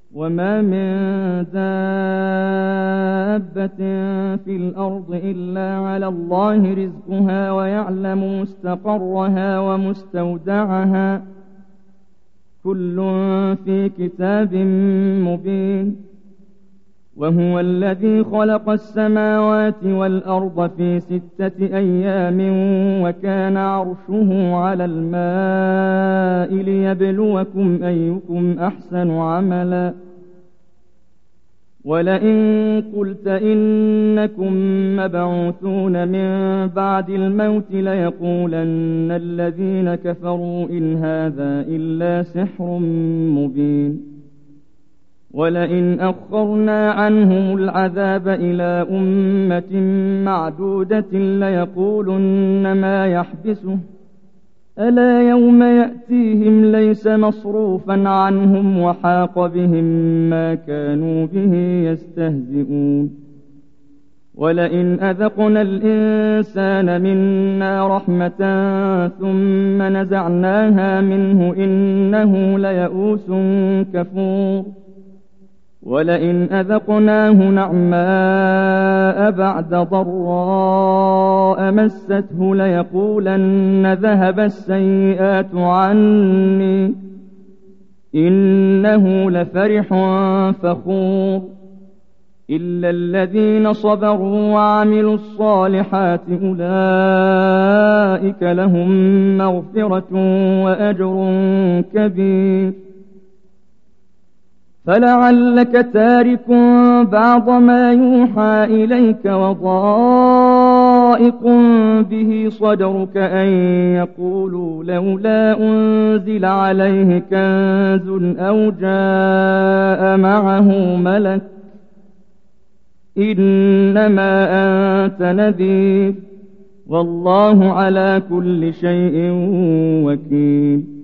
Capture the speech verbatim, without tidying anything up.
وما من دابة في الأرض إلا على الله رزقها ويعلم مستقرها ومستودعها كل في كتاب مبين. وهو الذي خلق السماوات والأرض في ستة أيام وكان عرشه على الماء ليبلوكم أيكم أحسن عملا. ولئن قلت إنكم مبعوثون من بعد الموت ليقولن الذين كفروا إن هذا إلا سحر مبين. ولئن أخرنا عنهم العذاب إلى أمة معدودة ليقولن ما يحبسه ألا يوم يأتيهم ليس مصروفا عنهم وحاق بهم ما كانوا به يستهزئون. ولئن أذقنا الإنسان منا رحمة ثم نزعناها منه إنه ليئوس كفور. ولئن أذقناه نعماء بعد ضراء مسته ليقولن ذهب السيئات عني إنه لفرح فخور. إلا الذين صبروا وعملوا الصالحات أولئك لهم مغفرة وأجر كبير. فلعلك تارك بعض ما يوحى إليك وضائق به صدرك أن يقولوا لولا أنزل عليه كنز أو جاء معه ملك إنما أنت نذير والله على كل شيء وكيل.